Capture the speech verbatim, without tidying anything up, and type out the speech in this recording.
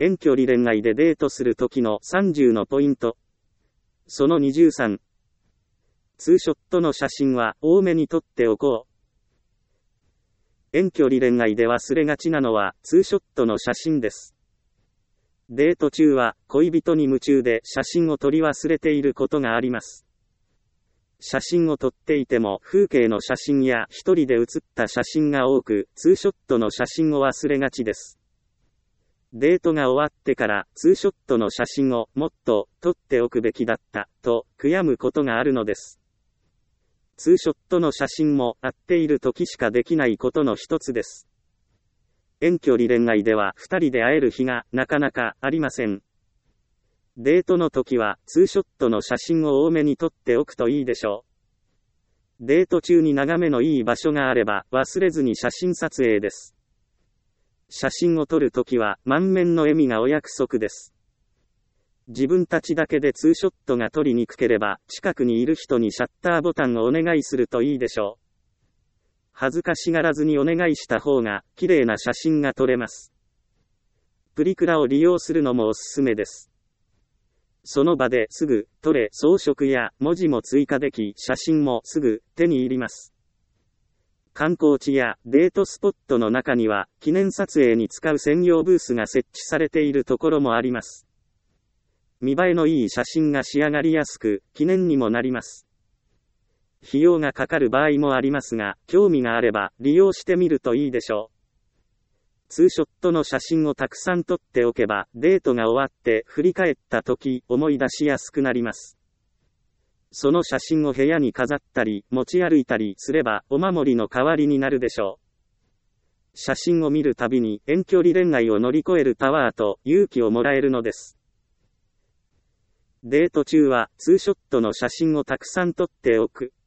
遠距離恋愛でデートする時のさんじゅうのポイント。そのにじゅうさん。ツーショットの写真は多めに撮っておこう。遠距離恋愛で忘れがちなのはツーショットの写真です。デート中は恋人に夢中で写真を撮り忘れていることがあります。写真を撮っていても風景の写真や一人で写った写真が多く、ツーショットの写真を忘れがちです。デートが終わってからツーショットの写真をもっと撮っておくべきだったと悔やむことがあるのです。ツーショットの写真も会っている時しかできないことの一つです。遠距離恋愛では二人で会える日がなかなかありません。デートの時はツーショットの写真を多めに撮っておくといいでしょう。デート中に眺めのいい場所があれば忘れずに写真撮影です。写真を撮るときは満面の笑みがお約束です。自分たちだけでツーショットが撮りにくければ近くにいる人にシャッターボタンをお願いするといいでしょう。恥ずかしがらずにお願いした方が綺麗な写真が撮れます。プリクラを利用するのもおすすめです。その場ですぐ撮れ、装飾や文字も追加でき、写真もすぐ手に入ります。観光地やデートスポットの中には記念撮影に使う専用ブースが設置されているところもあります。見栄えのいい写真が仕上がりやすく、記念にもなります。費用がかかる場合もありますが、興味があれば利用してみるといいでしょう。ツーショットの写真をたくさん撮っておけば、デートが終わって振り返った時、思い出しやすくなります。その写真を部屋に飾ったり、持ち歩いたりすれば、お守りの代わりになるでしょう。写真を見るたびに、遠距離恋愛を乗り越えるパワーと勇気をもらえるのです。デート中は、ツーショットの写真をたくさん撮っておく。